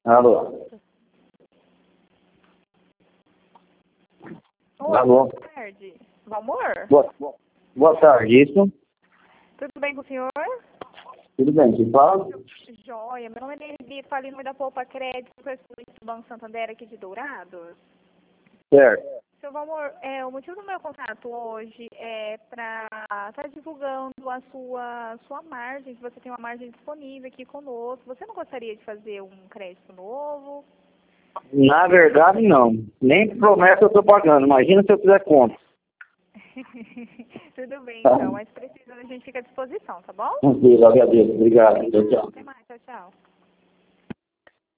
Alô? Oi, Alô? boa tarde. Valmor? Boa tarde, isso? Tudo bem com o senhor? Tudo bem, te fala? Joia, meu nome é Nelly, falo em nome da Poupa Crédito, correspondente do Banco Santander aqui de Dourados. Certo. Seu Valmor, o motivo do meu contato hoje é para estar divulgando a sua margem, que você tem uma margem disponível aqui conosco. Você não gostaria de fazer um crédito novo? Na verdade, não. Nem promessa eu estou pagando. Imagina se eu fizer conta. Tudo bem, Tá? então, mas precisando a gente fica à disposição, tá bom? Tranquilo, agradeço. Obrigado. Tchau, tchau. Até mais, tchau, tchau.